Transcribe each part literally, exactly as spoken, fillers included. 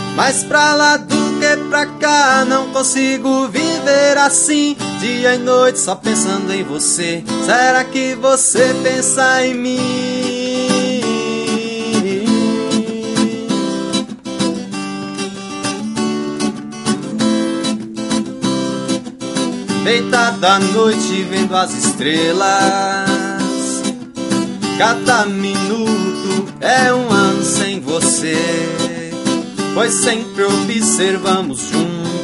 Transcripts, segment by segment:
Mais pra lá do que pra cá, não consigo viver assim, dia e noite só pensando em você. Será que você pensa em mim? Deitada à noite vendo as estrelas, cada minuto é um ano sem você, pois sempre observamos juntos.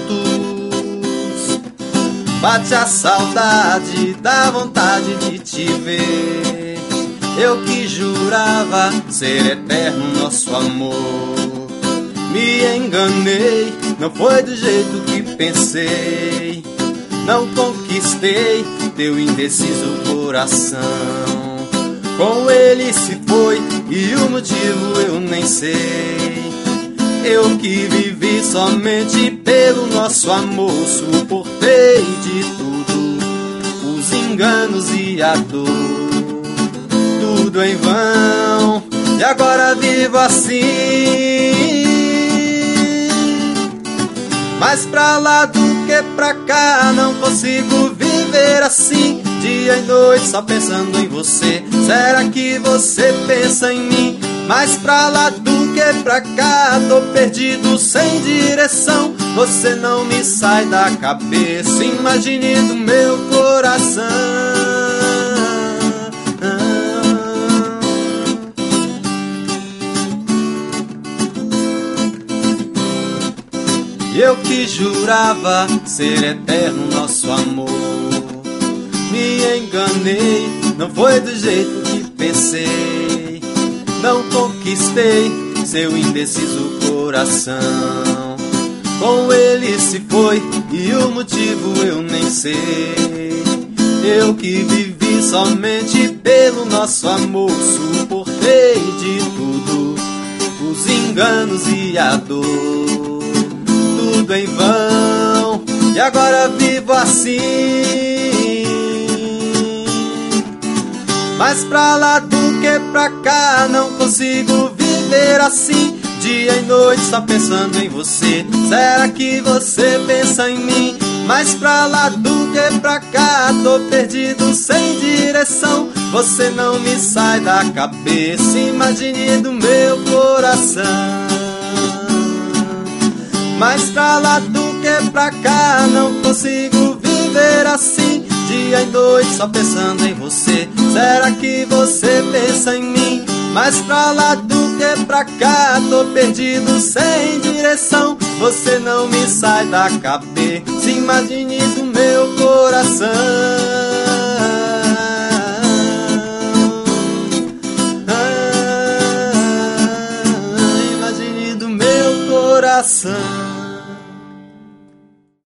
Bate a saudade, dá vontade de te ver. Eu que jurava ser eterno nosso amor, me enganei, não foi do jeito que pensei. Não conquistei teu indeciso coração. Com ele se foi e o motivo eu nem sei. Eu que vivi somente pelo nosso amor, suportei de tudo, os enganos e a dor, tudo em vão, e agora vivo assim. Mais pra lá do que pra cá, não consigo viver assim, dia e noite só pensando em você. Será que você pensa em mim? Mais pra lá do que pra cá, tô perdido sem direção. Você não me sai da cabeça, imagine do meu coração. Eu que jurava ser eterno nosso amor, me enganei, não foi do jeito que pensei. Não conquistei seu indeciso coração. Com ele se foi e o motivo eu nem sei. Eu que vivi somente pelo nosso amor, suportei de tudo, os enganos e a dor, tudo em vão, e agora vivo assim. Mas pra lá do que pra cá, não consigo viver assim, dia e noite só pensando em você. Será que você pensa em mim? Mas pra lá do que pra cá, tô perdido sem direção. Você não me sai da cabeça, imagine do meu coração. Mas pra lá do que pra cá, não consigo viver assim, dia e noite só pensando em você. Será que você pensa em mim? Mas pra lá do que pra cá, tô perdido sem direção. Você não me sai da cabeça, imagine do meu coração. Ah, imagine do meu coração.